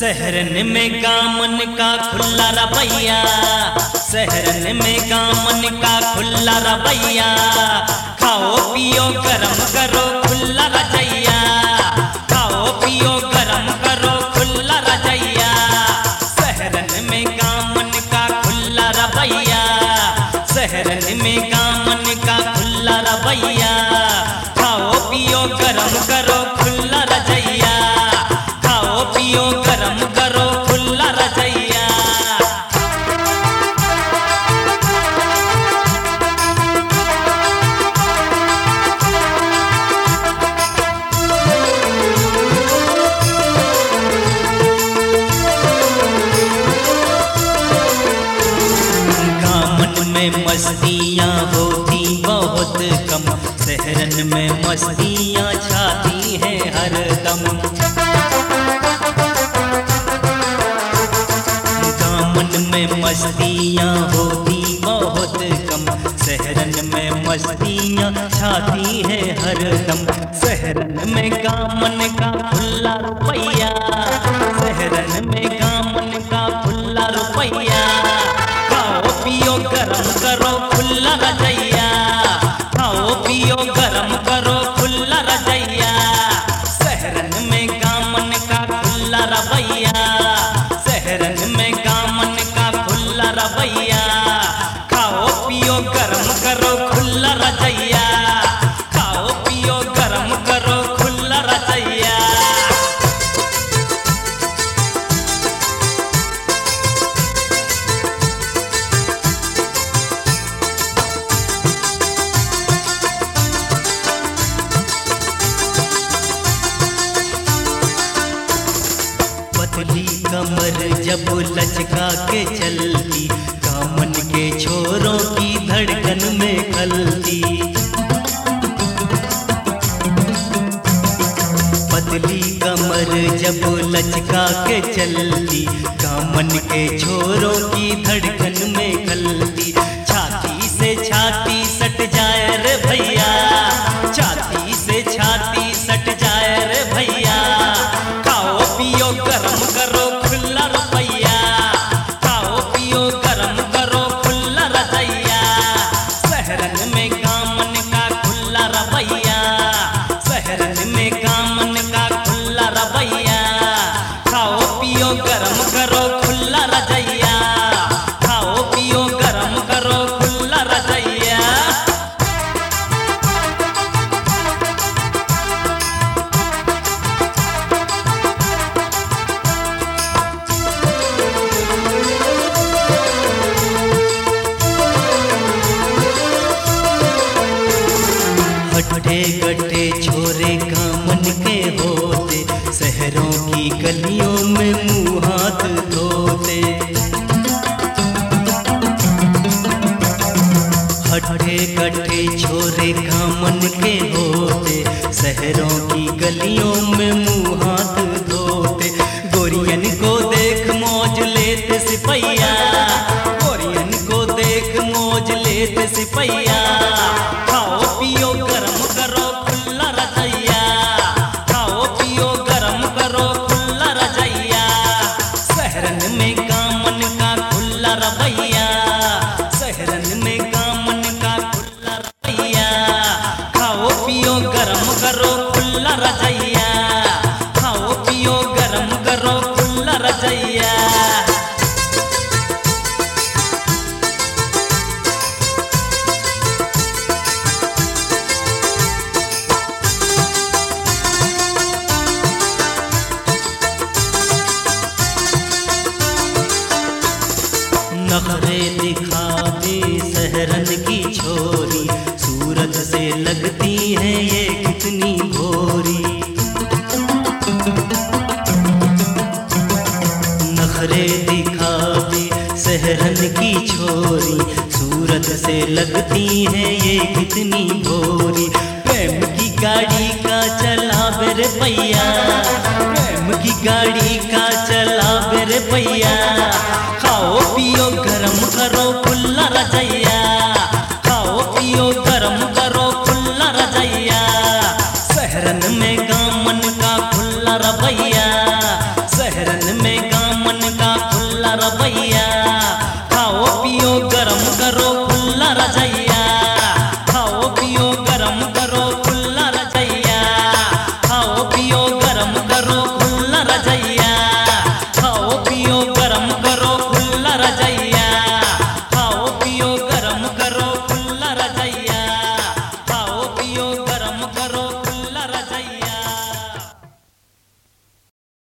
शहरन में गामन का खुला रवैया, शहरन में गामन का खुला रवैया। खाओ पियो गरम करो खुला रजैया, खाओ पियो गरम करो खुला रजैया। शहरन में गामन का खुला रवैया, शहरन में गामन का खुला रवैया। खाओ पियो गरम करो खुला रजैया, खाओ पियो गरम करो खुला रजैया। गामन में मस्तियाँ होती बहुत कम, शहरन में मस्तियाँ छाती हैं हरदम। गामन में मस्तियाँ होती बहुत कम, शहरन में मस्तियाँ छाती हैं हरदम। शहरन में गामन का खुला रुपैया, शहरन में गामन का खुला रुपैया। खाओ पियो गरम करो खुला रजैया, खाओ पियो गरम करो खुला रजैया। शहरन में गामन का खुला रवैया, शहरन में गामन का खुला रवैया। खाओ पियो गरम करो खुला रजैया, खाओ पियो गरम करो खुला रजैया। पतली कमर जब लचका के चलती, गामन के छोरों की धड़कन में खलती। पतली कमर जब लचका के चलती, गामन के छोरों की धड़कन में खलती। छाती से छाती सट जाए रे भैया, छाती से छाती सट जाए रे भैया। खाओ पियो गरम करो खुला रुपैया, खाओ पियो गरम करो खुला रजैया। शहरन में गामन का खुला रवैया, शहरन में गामन का खुला रवैया। खाओ पियो गरम करो खुला रजैया, खाओ पियो गरम करो खुला रजैया। हट्टे गट्टे छोरे गामन के होते, शहरों की गलियों में मुँह हाथ धोते। हट्टे गट्टे छोरे गामन के होते, शहरों की गलियों में मुँह हाथ धोते। गोरियन को देख मौज लेते सिपैया, गोरियन को देख मौज लेते सिपैया। खाओ पियो गरम करो खुला रजैया, खाओ पियो गरम करो खुला रजैया। शहरन में गामन का खुला रवैया, शहरन में गामन का खुला रवैया। खाओ पियो गरम करो खुला रजैया, खाओ पियो गरम करो खुला रजैया। नखरे दिखा दे शहरन की छोरी, सूरत से लगती है ये कितनी गोरी। नखरे दिखा दे शहरन की छोरी, सूरत से लगती है ये कितनी गोरी। प्रेम की गाड़ी का चला बेरे भैया, प्रेम की गाड़ी का चला बेरे भैया। खाओ पियो गरम करो